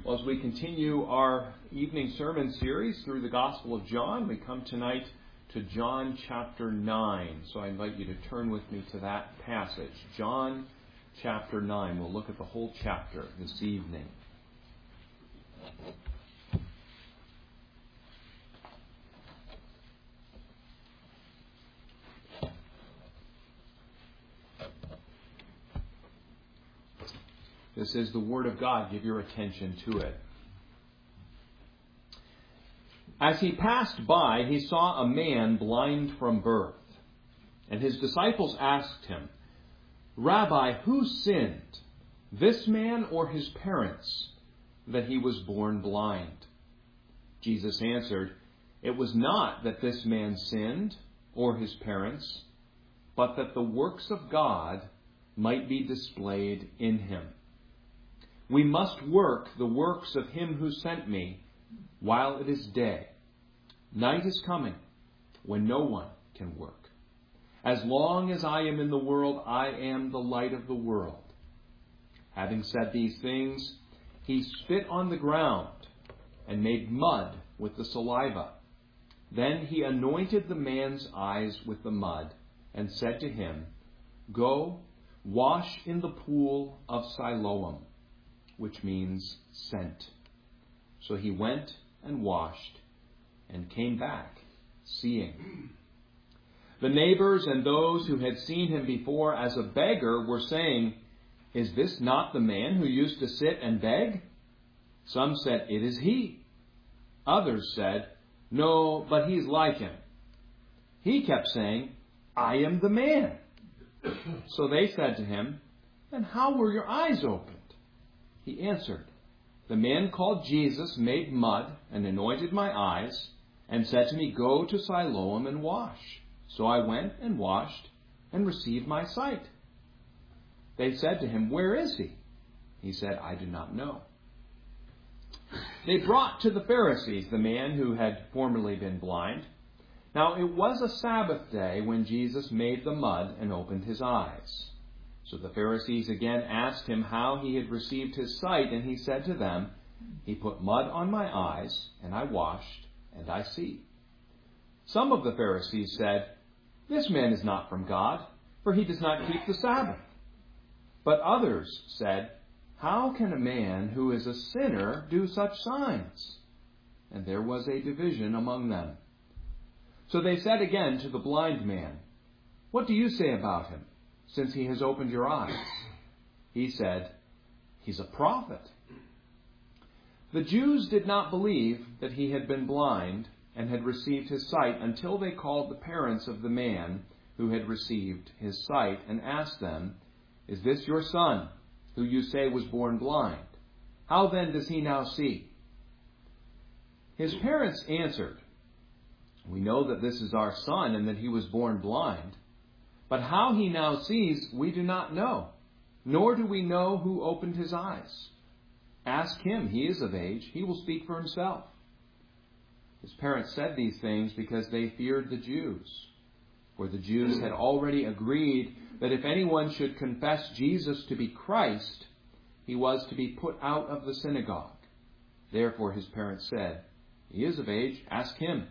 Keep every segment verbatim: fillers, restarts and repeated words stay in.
Well, as we continue our evening sermon series through the Gospel of John, we come tonight to John chapter nine. So I invite you to turn with me to that passage. John chapter nine. We'll look at the whole chapter this evening. This is the Word of God. Give your attention to it. As he passed by, he saw a man blind from birth. And his disciples asked him, "Rabbi, who sinned, this man or his parents, that he was born blind?" Jesus answered, "It was not that this man sinned or his parents, but that the works of God might be displayed in him. We must work the works of him who sent me while it is day. Night is coming when no one can work. As long as I am in the world, I am the light of the world." Having said these things, he spit on the ground and made mud with the saliva. Then he anointed the man's eyes with the mud and said to him, "Go, wash in the pool of Siloam," which means sent. So he went and washed and came back seeing. The neighbors and those who had seen him before as a beggar were saying, "Is this not the man who used to sit and beg?" Some said, "It is he." Others said, "No, but he's like him." He kept saying, "I am the man." So they said to him, "Then how were your eyes opened?" He answered, "The man called Jesus made mud and anointed my eyes and said to me, 'Go to Siloam and wash.' So I went and washed and received my sight." They said to him, "Where is he?" He said, "I do not know." They brought to the Pharisees the man who had formerly been blind. Now it was a Sabbath day when Jesus made the mud and opened his eyes. So the Pharisees again asked him how he had received his sight, and he said to them, "He put mud on my eyes, and I washed, and I see." Some of the Pharisees said, "This man is not from God, for he does not keep the Sabbath." But others said, "How can a man who is a sinner do such signs?" And there was a division among them. So they said again to the blind man, "What do you say about him, since he has opened your eyes?" He said, "He's a prophet." The Jews did not believe that he had been blind and had received his sight until they called the parents of the man who had received his sight and asked them, "Is this your son, who you say was born blind? How then does he now see?" His parents answered, "We know that this is our son and that he was born blind. But how he now sees, we do not know, nor do we know who opened his eyes. Ask him, he is of age, he will speak for himself." His parents said these things because they feared the Jews. For the Jews had already agreed that if anyone should confess Jesus to be Christ, he was to be put out of the synagogue. Therefore his parents said, "He is of age, ask him."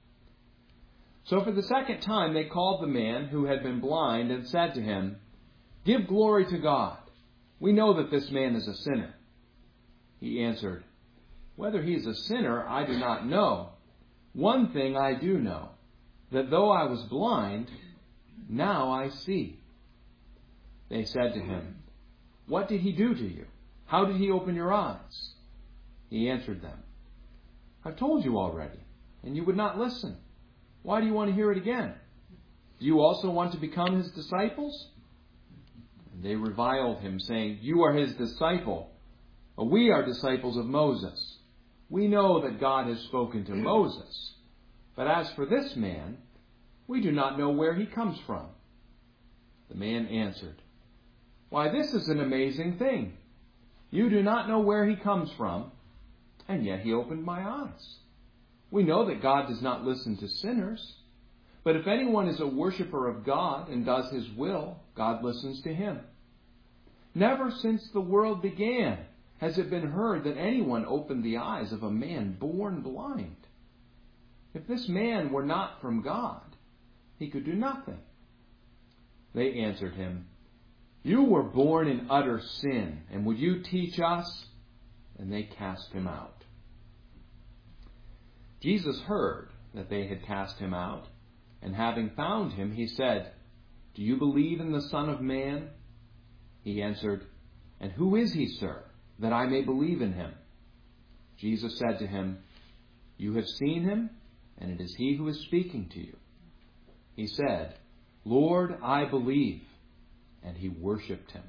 So for the second time they called the man who had been blind and said to him, "Give glory to God. We know that this man is a sinner." He answered, "Whether he is a sinner, I do not know. One thing I do know, that though I was blind, now I see." They said to him, "What did he do to you? How did he open your eyes?" He answered them, "I've told you already, and you would not listen. Why do you want to hear it again? Do you also want to become his disciples?" And they reviled him, saying, "You are his disciple, but we are disciples of Moses. We know that God has spoken to Moses. But as for this man, we do not know where he comes from." The man answered, "Why, this is an amazing thing. You do not know where he comes from, and yet he opened my eyes. We know that God does not listen to sinners, but if anyone is a worshiper of God and does his will, God listens to him. Never since the world began has it been heard that anyone opened the eyes of a man born blind? If this man were not from God, he could do nothing." They answered him, "You were born in utter sin, and would you teach us?" And they cast him out. Jesus heard that they had cast him out, and having found him, he said, "Do you believe in the Son of Man?" He answered, "And who is he, sir, that I may believe in him?" Jesus said to him, "You have seen him, and it is he who is speaking to you." He said, "Lord, I believe." And he worshipped him.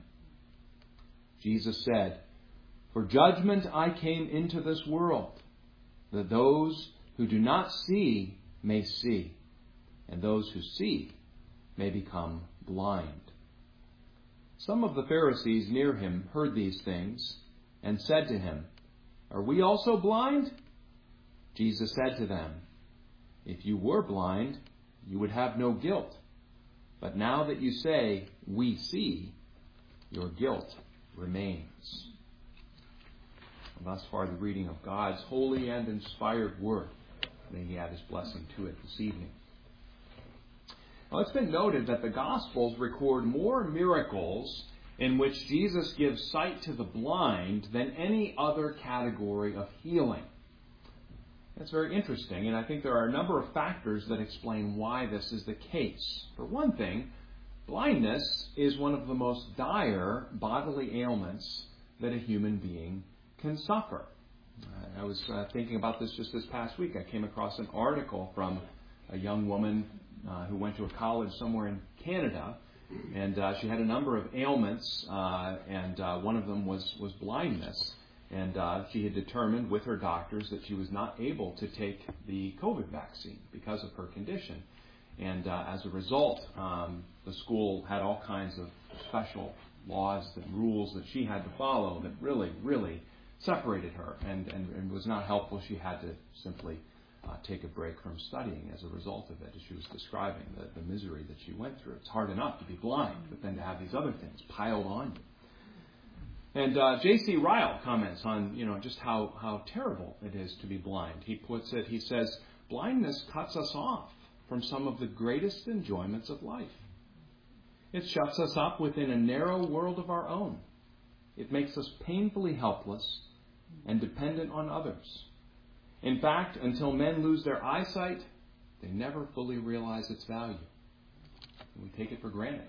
Jesus said, "For judgment I came into this world, that those who do not see may see, and those who see may become blind." Some of the Pharisees near him heard these things and said to him, "Are we also blind?" Jesus said to them, "If you were blind, you would have no guilt. But now that you say, 'We see,' your guilt remains." Thus far, the reading of God's holy and inspired word. May He add His blessing to it this evening. Now, it's been noted that the Gospels record more miracles in which Jesus gives sight to the blind than any other category of healing. That's very interesting, and I think there are a number of factors that explain why this is the case. For one thing, blindness is one of the most dire bodily ailments that a human being can suffer. I was uh, thinking about this just this past week. I came across an article from a young woman uh, who went to a college somewhere in Canada, and uh, she had a number of ailments, uh, and uh, one of them was, was blindness. And uh, she had determined with her doctors that she was not able to take the COVID vaccine because of her condition. And uh, as a result, um, the school had all kinds of special laws and rules that she had to follow that really, really separated her and, and, and was not helpful. She had to simply uh, take a break from studying as a result of it, as she was describing the, the misery that she went through. It's hard enough to be blind, but then to have these other things piled on you. And uh, J C Ryle comments on, you know, just how, how terrible it is to be blind. He puts it, he says, "Blindness cuts us off from some of the greatest enjoyments of life. It shuts us up within a narrow world of our own. It makes us painfully helpless and dependent on others. In fact, until men lose their eyesight, they never fully realize its value. We take it for granted."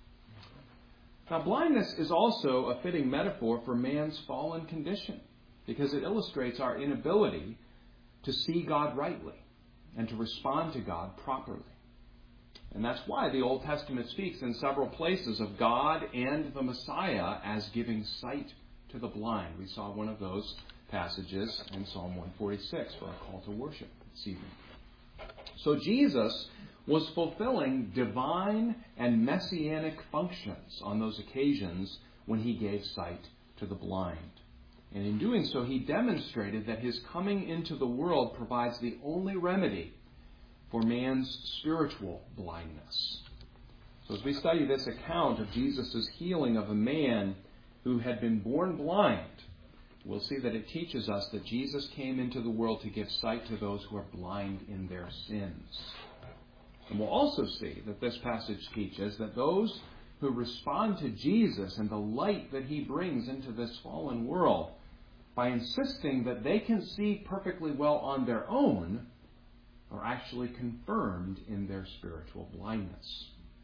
Now, blindness is also a fitting metaphor for man's fallen condition, because it illustrates our inability to see God rightly and to respond to God properly. And that's why the Old Testament speaks in several places of God and the Messiah as giving sight to the blind. We saw one of those passages in Psalm one forty-six for our call to worship this evening. So Jesus was fulfilling divine and messianic functions on those occasions when he gave sight to the blind. And in doing so, he demonstrated that his coming into the world provides the only remedy for man's spiritual blindness. So as we study this account of Jesus' healing of a man who had been born blind, we'll see that it teaches us that Jesus came into the world to give sight to those who are blind in their sins. And we'll also see that this passage teaches that those who respond to Jesus and the light that he brings into this fallen world, by insisting that they can see perfectly well on their own, are actually confirmed in their spiritual blindness.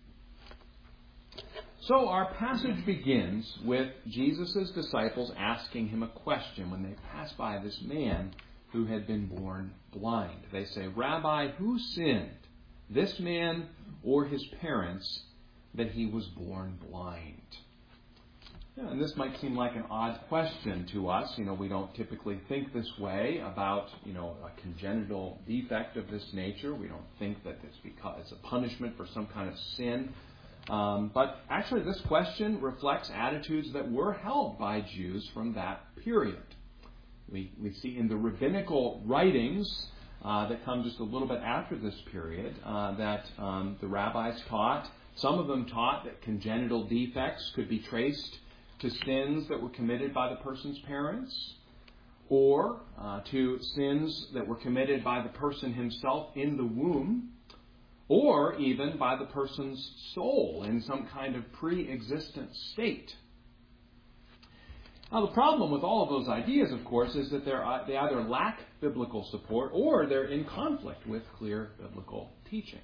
So our passage begins with Jesus' disciples asking him a question when they pass by this man who had been born blind. They say, "Rabbi, who sinned, this man or his parents, that he was born blind?" Yeah, and this might seem like an odd question to us. You know, we don't typically think this way about, you know, a congenital defect of this nature. We don't think that it's because it's a punishment for some kind of sin. Um, but actually, this question reflects attitudes that were held by Jews from that period. We we see in the rabbinical writings uh, that come just a little bit after this period uh, that um, the rabbis taught. Some of them taught that congenital defects could be traced to to sins that were committed by the person's parents, or uh, to sins that were committed by the person himself in the womb, or even by the person's soul in some kind of pre-existent state. Now, the problem with all of those ideas, of course, is that they're, they either lack biblical support or they're in conflict with clear biblical teaching.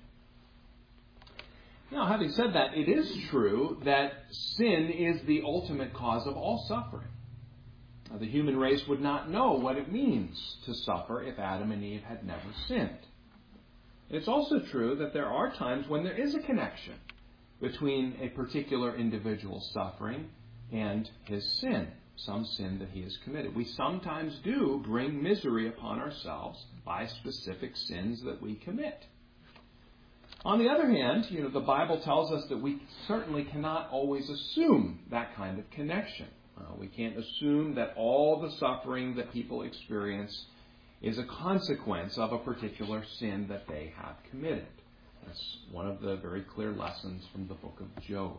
Now, having said that, it is true that sin is the ultimate cause of all suffering. Now, the human race would not know what it means to suffer if Adam and Eve had never sinned. It's also true that there are times when there is a connection between a particular individual's suffering and his sin, some sin that he has committed. We sometimes do bring misery upon ourselves by specific sins that we commit. On the other hand, you know, the Bible tells us that we certainly cannot always assume that kind of connection. Uh, we can't assume that all the suffering that people experience is a consequence of a particular sin that they have committed. That's one of the very clear lessons from the book of Job.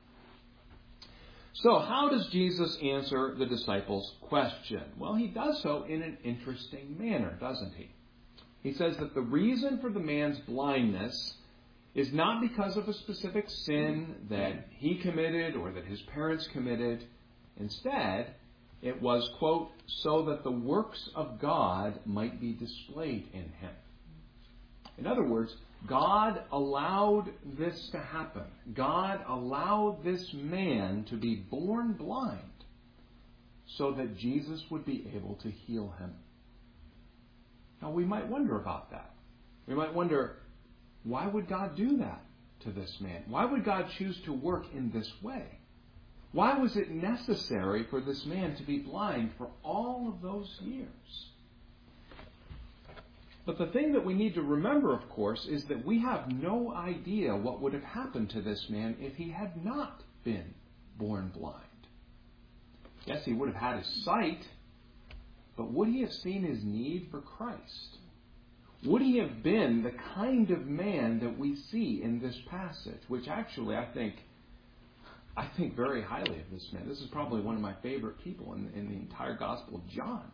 So, how does Jesus answer the disciples' question? Well, he does so in an interesting manner, doesn't he? He says that the reason for the man's blindness is not because of a specific sin that he committed or that his parents committed. Instead, it was, quote, so that the works of God might be displayed in him. In other words, God allowed this to happen. God allowed this man to be born blind so that Jesus would be able to heal him. Now, we might wonder about that. We might wonder, why would God do that to this man? Why would God choose to work in this way? Why was it necessary for this man to be blind for all of those years? But the thing that we need to remember, of course, is that we have no idea what would have happened to this man if he had not been born blind. Yes, he would have had his sight, but would he have seen his need for Christ? Would he have been the kind of man that we see in this passage, which actually I think I think very highly of this man. This is probably one of my favorite people in, in the entire Gospel of John.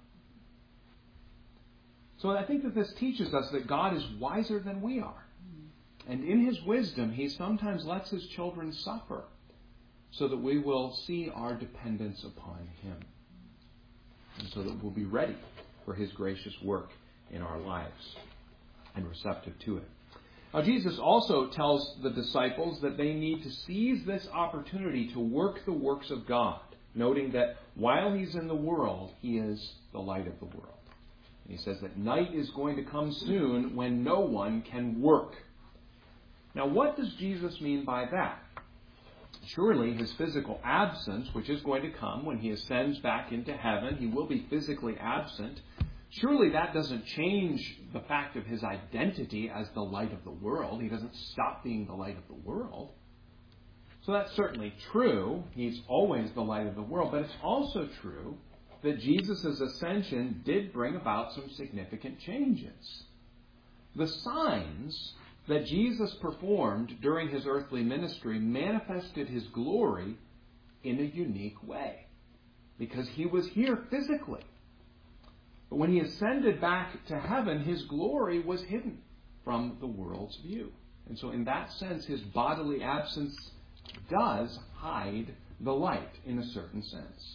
So I think that this teaches us that God is wiser than we are. And in his wisdom, he sometimes lets his children suffer so that we will see our dependence upon him. And so that we'll be ready for his gracious work in our lives and receptive to it. Now, Jesus also tells the disciples that they need to seize this opportunity to work the works of God, noting that while he's in the world, he is the light of the world. And he says that night is going to come soon when no one can work. Now, what does Jesus mean by that? Surely his physical absence, which is going to come when he ascends back into heaven, he will be physically absent. Surely that doesn't change the fact of his identity as the light of the world. He doesn't stop being the light of the world. So that's certainly true. He's always the light of the world. But it's also true that Jesus' ascension did bring about some significant changes. The signs that Jesus performed during his earthly ministry manifested his glory in a unique way, because he was here physically. But when he ascended back to heaven, his glory was hidden from the world's view. And so in that sense, his bodily absence does hide the light in a certain sense.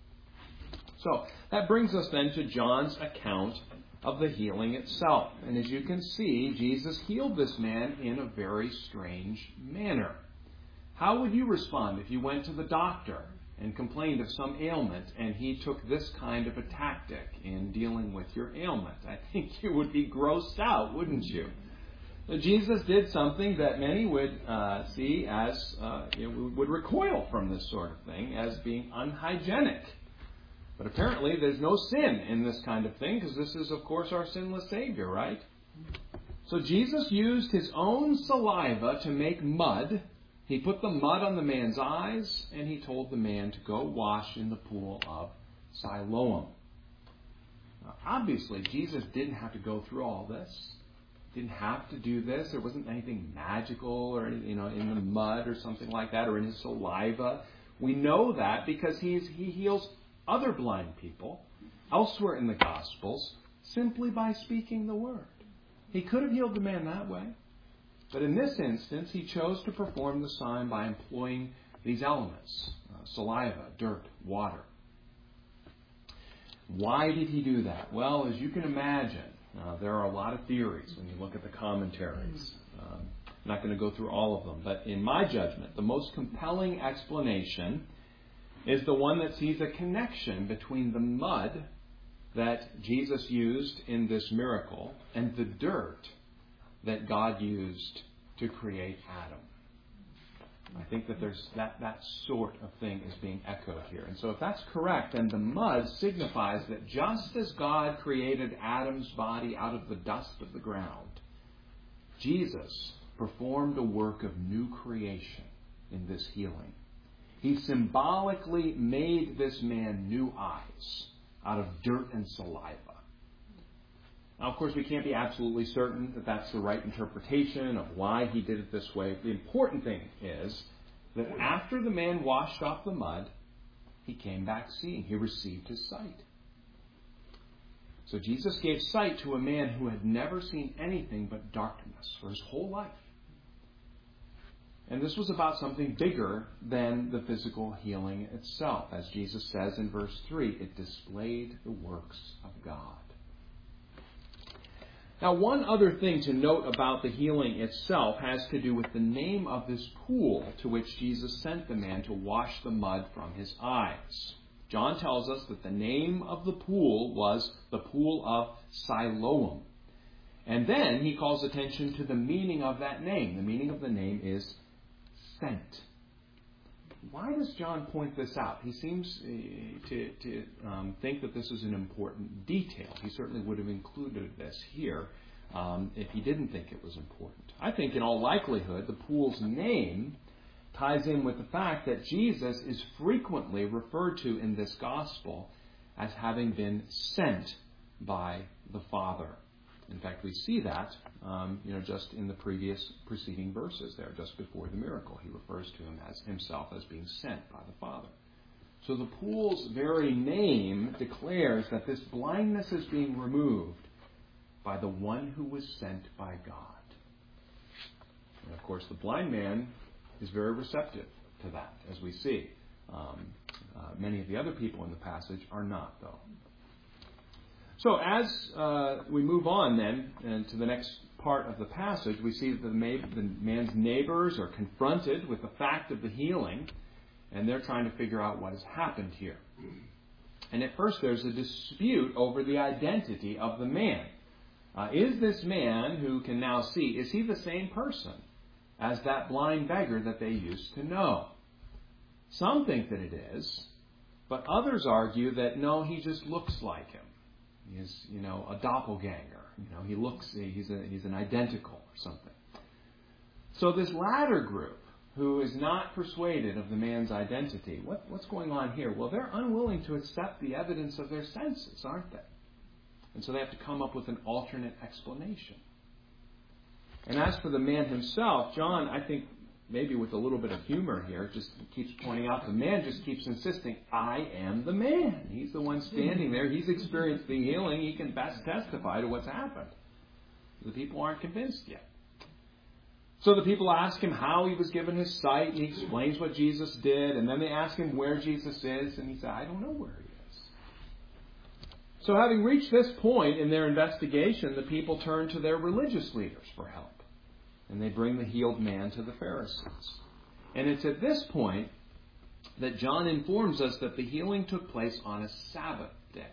So that brings us then to John's account of the healing itself. And as you can see, Jesus healed this man in a very strange manner. How would you respond if you went to the doctor and complained of some ailment and he took this kind of a tactic in dealing with your ailment? I think you would be grossed out, wouldn't you? But Jesus did something that many would uh, see as, uh, you know, would recoil from this sort of thing as being unhygienic. But apparently there's no sin in this kind of thing, because this is, of course, our sinless Savior, right? So Jesus used his own saliva to make mud. He put the mud on the man's eyes, and he told the man to go wash in the pool of Siloam. Now, obviously, Jesus didn't have to go through all this. Didn't have to do this. There wasn't anything magical or anything, you know, in the mud or something like that, or in his saliva, We know that because he's, he heals other blind people elsewhere in the Gospels simply by speaking the word. He could have healed the man that way. But in this instance, he chose to perform the sign by employing these elements, uh, saliva, dirt, water. Why did he do that? Well, as you can imagine, uh, there are a lot of theories when you look at the commentaries. Um, I'm not going to go through all of them, but in my judgment, the most compelling explanation is the one that sees a connection between the mud that Jesus used in this miracle and the dirt that God used to create Adam. I think that there's that, that sort of thing is being echoed here. And so if that's correct, then the mud signifies that just as God created Adam's body out of the dust of the ground, Jesus performed a work of new creation in this healing. He symbolically made this man new eyes out of dirt and saliva. Now, of course, we can't be absolutely certain that that's the right interpretation of why he did it this way. The important thing is that after the man washed off the mud, he came back seeing. He received his sight. So Jesus gave sight to a man who had never seen anything but darkness for his whole life. And this was about something bigger than the physical healing itself. As Jesus says in verse three, it displayed the works of God. Now, one other thing to note about the healing itself has to do with the name of this pool to which Jesus sent the man to wash the mud from his eyes. John tells us that the name of the pool was the pool of Siloam. And then he calls attention to the meaning of that name. The meaning of the name is sent. Why does John point this out? He seems uh, to, to um, think that this is an important detail. He certainly would have included this here um, if he didn't think it was important. I think in all likelihood the pool's name ties in with the fact that Jesus is frequently referred to in this gospel as having been sent by the Father. In fact, we see that, um, you know, just in the previous preceding verses there, just before the miracle. He refers to him as himself as being sent by the Father. So the pool's very name declares that this blindness is being removed by the one who was sent by God. And of course, the blind man is very receptive to that, as we see. Um, uh, many of the other people in the passage are not, though. So as uh, we move on then and to the next part of the passage, we see that the, ma- the man's neighbors are confronted with the fact of the healing, and they're trying to figure out what has happened here. And at first there's a dispute over the identity of the man. Uh, is this man who can now see, is he the same person as that blind beggar that they used to know? Some think that it is, but others argue that no, he just looks like him. He's, you know, a doppelganger. You know, he looks, he's a, he's an identical or something. So this latter group, who is not persuaded of the man's identity, what, what's going on here? Well, they're unwilling to accept the evidence of their senses, aren't they? And so they have to come up with an alternate explanation. And as for the man himself, John, I think, maybe with a little bit of humor here, just keeps pointing out the man just keeps insisting, I am the man. He's the one standing there. He's experienced the healing. He can best testify to what's happened. The people aren't convinced yet. So the people ask him how he was given his sight, and he explains what Jesus did. And then they ask him where Jesus is, and he said, I don't know where he is. So having reached this point in their investigation, the people turn to their religious leaders for help. And they bring the healed man to the Pharisees. And it's at this point that John informs us that the healing took place on a Sabbath day.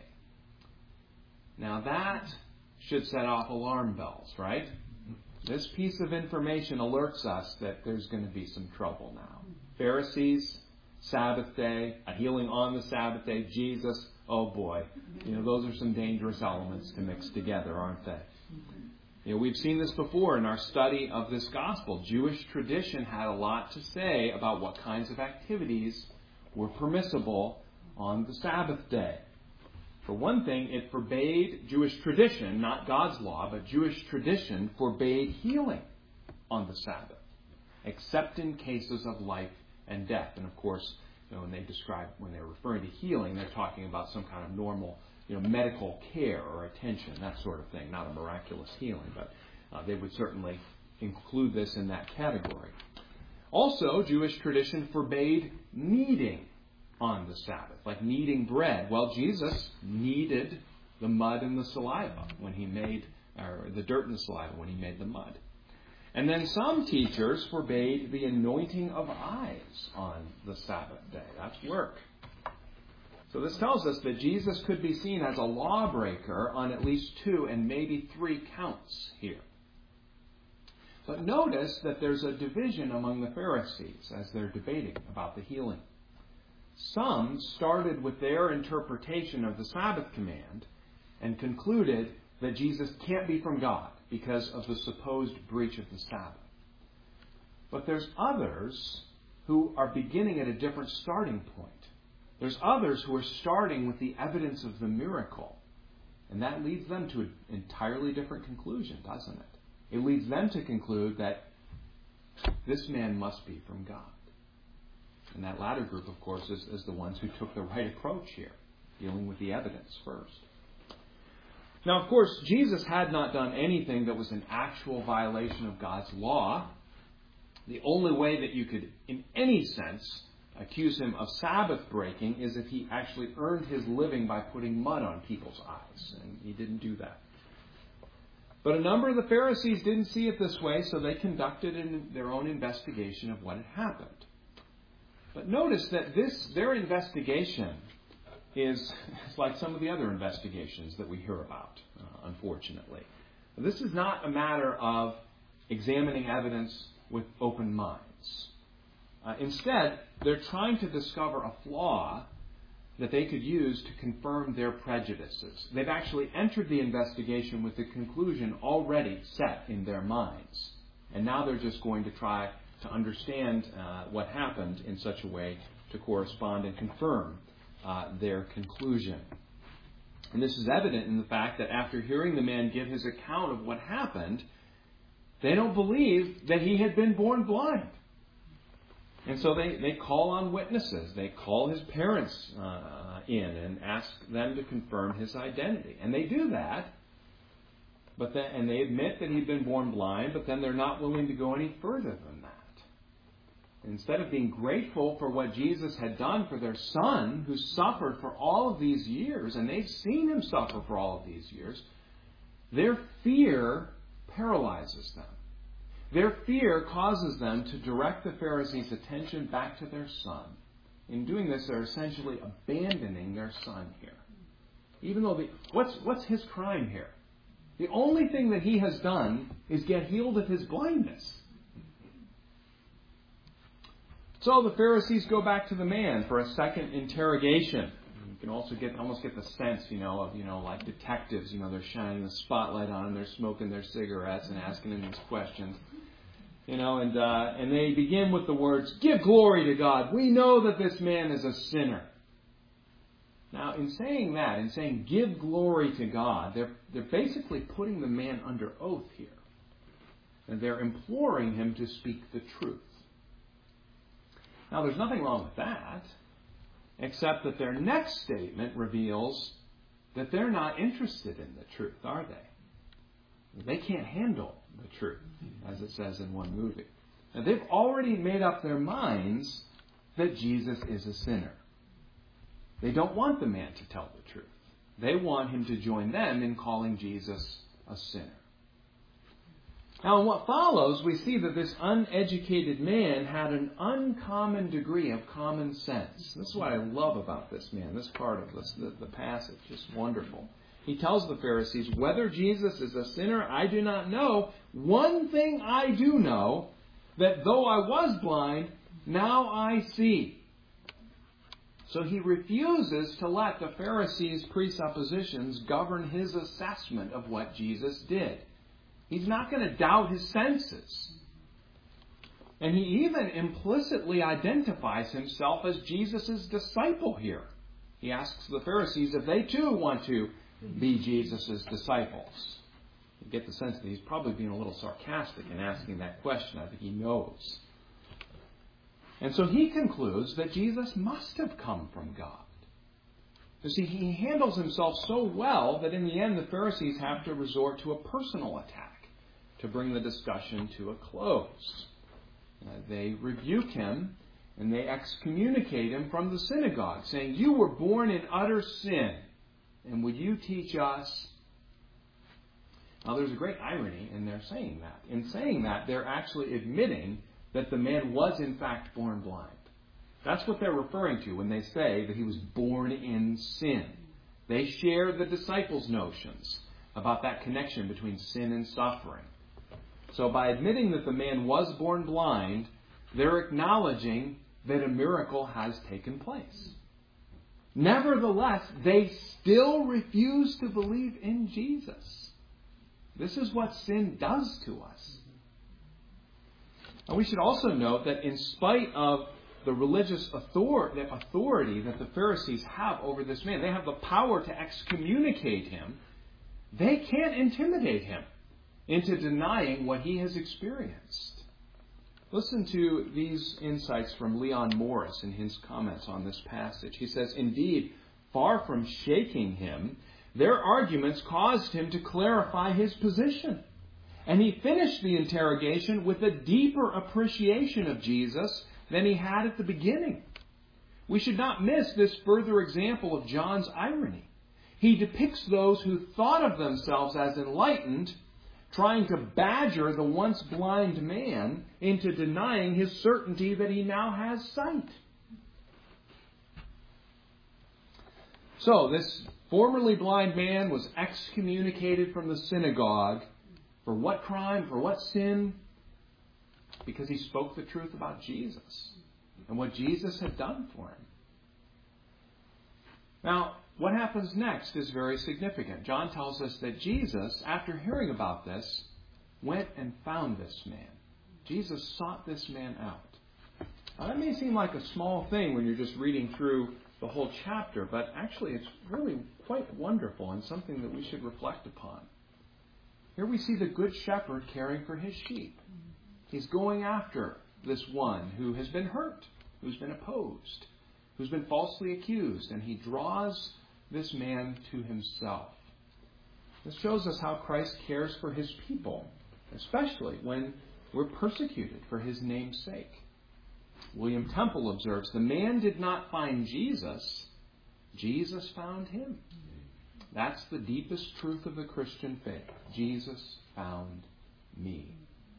Now that should set off alarm bells, right? This piece of information alerts us that there's going to be some trouble now. Pharisees, Sabbath day, a healing on the Sabbath day, Jesus, oh boy. You know, those are some dangerous elements to mix together, aren't they? You know, we've seen this before in our study of this gospel. Jewish tradition had a lot to say about what kinds of activities were permissible on the Sabbath day. For one thing, it forbade Jewish tradition, not God's law, but Jewish tradition forbade healing on the Sabbath, except in cases of life and death. And of course, You know, when they describe, when they're referring to healing, they're talking about some kind of normal, you know, medical care or attention, that sort of thing, not a miraculous healing. But uh, they would certainly include this in that category. Also, Jewish tradition forbade kneading on the Sabbath, like kneading bread. Well, Jesus kneaded the mud and the saliva when he made, or the dirt and the saliva when he made the mud. And then some teachers forbade the anointing of eyes on the Sabbath day. That's work. So this tells us that Jesus could be seen as a lawbreaker on at least two and maybe three counts here. But notice that there's a division among the Pharisees as they're debating about the healing. Some started with their interpretation of the Sabbath command and concluded that Jesus can't be from God because of the supposed breach of the Sabbath. But there's others who are beginning at a different starting point. There's others who are starting with the evidence of the miracle. And that leads them to an entirely different conclusion, doesn't it? It leads them to conclude that this man must be from God. And that latter group, of course, is, is the ones who took the right approach here, dealing with the evidence first. Now, of course, Jesus had not done anything that was an actual violation of God's law. The only way that you could, in any sense, accuse him of Sabbath breaking is if he actually earned his living by putting mud on people's eyes. And he didn't do that. But a number of the Pharisees didn't see it this way, so they conducted in their own investigation of what had happened. But notice that this, their investigation is, is like some of the other investigations that we hear about, uh, unfortunately. This is not a matter of examining evidence with open minds. Uh, instead, they're trying to discover a flaw that they could use to confirm their prejudices. They've actually entered the investigation with the conclusion already set in their minds. And now they're just going to try to understand uh, what happened in such a way to correspond and confirm uh, their conclusion. And this is evident in the fact that after hearing the man give his account of what happened, they don't believe that he had been born blind. And so they, they call on witnesses. They call his parents uh, in and ask them to confirm his identity. And they do that. But then, and they admit that he'd been born blind, but then they're not willing to go any further than that. Instead of being grateful for what Jesus had done for their son, who suffered for all of these years, and they've seen him suffer for all of these years, their fear paralyzes them. Their fear causes them to direct the Pharisees' attention back to their son. In doing this, they're essentially abandoning their son here. Even though the, what's what's his crime here? The only thing that he has done is get healed of his blindness. So the Pharisees go back to the man for a second interrogation. You can also get almost get the sense, you know, of, you know, like detectives, you know, they're shining the spotlight on him, they're smoking their cigarettes and asking him these questions. You know, and uh, and they begin with the words, "Give glory to God. We know that this man is a sinner." Now, in saying that, in saying give glory to God, they're they're basically putting the man under oath here. And they're imploring him to speak the truth. Now, there's nothing wrong with that, except that their next statement reveals that they're not interested in the truth, are they? They can't handle the truth, as it says in one movie. Now, they've already made up their minds that Jesus is a sinner. They don't want the man to tell the truth. They want him to join them in calling Jesus a sinner. Now, in what follows, we see that this uneducated man had an uncommon degree of common sense. This is what I love about this man, this part of this, the, the passage. Just wonderful. He tells the Pharisees, "Whether Jesus is a sinner, I do not know. One thing I do know, that though I was blind, now I see." So he refuses to let the Pharisees' presuppositions govern his assessment of what Jesus did. He's not going to doubt his senses. And he even implicitly identifies himself as Jesus' disciple here. He asks the Pharisees if they too want to be Jesus' disciples. You get the sense that he's probably being a little sarcastic in asking that question. I think he knows. And so he concludes that Jesus must have come from God. You see, he handles himself so well that in the end the Pharisees have to resort to a personal attack to bring the discussion to a close. Uh, they rebuke him and they excommunicate him from the synagogue, saying, "You were born in utter sin, and would you teach us?" Now there's a great irony in their saying that. In saying that, they're actually admitting that the man was in fact born blind. That's what they're referring to when they say that he was born in sin. They share the disciples' notions about that connection between sin and suffering. So by admitting that the man was born blind, they're acknowledging that a miracle has taken place. Nevertheless, they still refuse to believe in Jesus. This is what sin does to us. And we should also note that in spite of the religious authority, authority that the Pharisees have over this man, they have the power to excommunicate him, they can't intimidate him into denying what he has experienced. Listen to these insights from Leon Morris in his comments on this passage. He says, "Indeed, far from shaking him, their arguments caused him to clarify his position. And he finished the interrogation with a deeper appreciation of Jesus than he had at the beginning. We should not miss this further example of John's irony. He depicts those who thought of themselves as enlightened, trying to badger the once blind man into denying his certainty that he now has sight." So, this formerly blind man was excommunicated from the synagogue. For what crime? For what sin? Because he spoke the truth about Jesus and what Jesus had done for him. Now, what happens next is very significant. John tells us that Jesus, after hearing about this, went and found this man. Jesus sought this man out. Now, that may seem like a small thing when you're just reading through the whole chapter, but actually it's really quite wonderful and something that we should reflect upon. Here we see the good shepherd caring for his sheep. He's going after this one who has been hurt, who's been opposed, who's been falsely accused, and he draws this man to himself. This shows us how Christ cares for his people, especially when we're persecuted for his name's sake. William Temple observes, "The man did not find Jesus, Jesus found him." That's the deepest truth of the Christian faith. Jesus found me.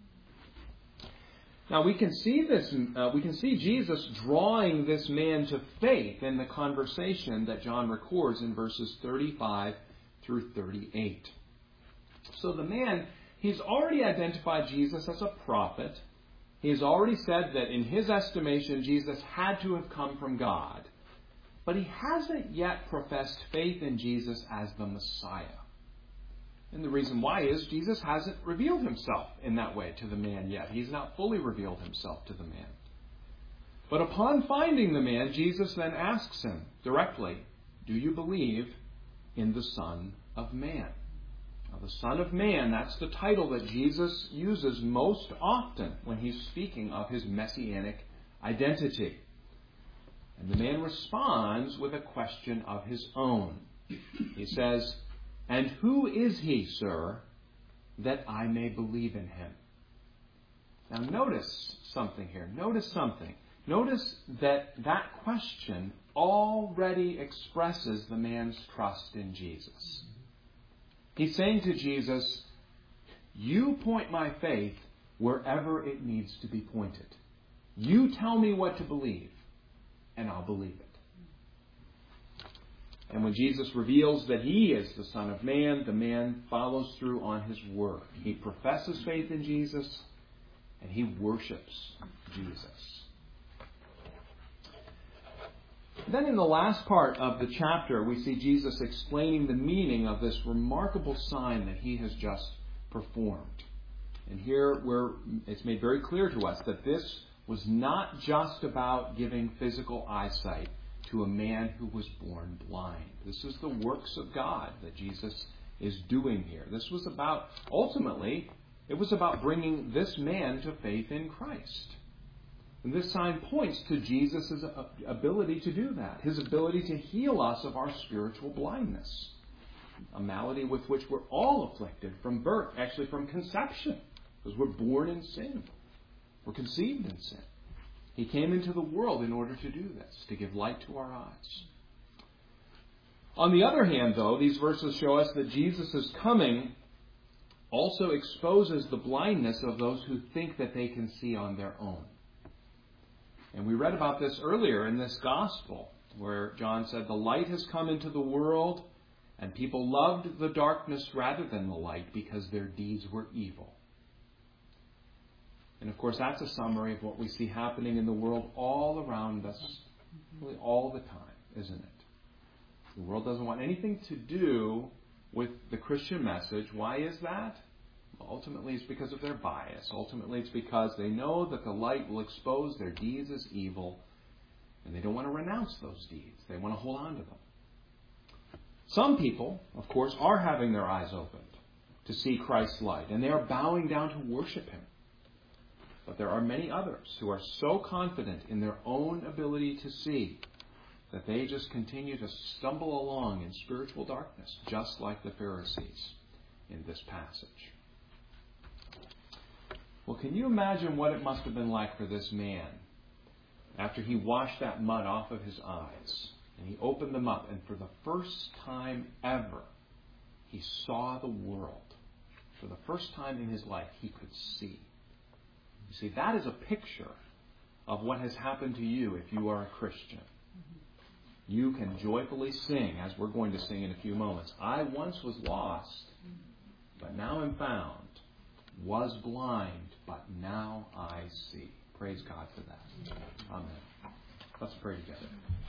Now we can see this. Uh, we can see Jesus drawing this man to faith in the conversation that John records in verses thirty-five through thirty-eight. So the man, he's already identified Jesus as a prophet. He's already said that in his estimation, Jesus had to have come from God. But he hasn't yet professed faith in Jesus as the Messiah. And the reason why is Jesus hasn't revealed himself in that way to the man yet. He's not fully revealed himself to the man. But upon finding the man, Jesus then asks him directly, "Do you believe in the Son of Man?" Now, the Son of Man, that's the title that Jesus uses most often when he's speaking of his messianic identity. And the man responds with a question of his own. He says, "And who is he, sir, that I may believe in him?" Now notice something here. Notice something. Notice that that question already expresses the man's trust in Jesus. He's saying to Jesus, "You point my faith wherever it needs to be pointed. You tell me what to believe, and I'll believe it." And when Jesus reveals that he is the Son of Man, the man follows through on his word. He professes faith in Jesus, and he worships Jesus. Then in the last part of the chapter, we see Jesus explaining the meaning of this remarkable sign that he has just performed. And here we're, it's made very clear to us that this was not just about giving physical eyesight to a man who was born blind. This is the works of God that Jesus is doing here. This was about, ultimately, it was about bringing this man to faith in Christ. And this sign points to Jesus' ability to do that, his ability to heal us of our spiritual blindness, a malady with which we're all afflicted from birth, actually from conception, because we're born in sin. We're conceived in sin. He came into the world in order to do this, to give light to our eyes. On the other hand, though, these verses show us that Jesus' coming also exposes the blindness of those who think that they can see on their own. And we read about this earlier in this gospel, where John said, "The light has come into the world, and people loved the darkness rather than the light because their deeds were evil." And of course, that's a summary of what we see happening in the world all around us, really all the time, isn't it? The world doesn't want anything to do with the Christian message. Why is that? Well, ultimately, it's because of their bias. Ultimately, it's because they know that the light will expose their deeds as evil, and they don't want to renounce those deeds. They want to hold on to them. Some people, of course, are having their eyes opened to see Christ's light, and they are bowing down to worship Him. But there are many others who are so confident in their own ability to see that they just continue to stumble along in spiritual darkness, just like the Pharisees in this passage. Well, can you imagine what it must have been like for this man after he washed that mud off of his eyes and he opened them up, and for the first time ever, he saw the world. For the first time in his life, he could see. You see, that is a picture of what has happened to you if you are a Christian. You can joyfully sing, as we're going to sing in a few moments. I once was lost, but now am found. Was blind, but now I see. Praise God for that. Amen. Let's pray together.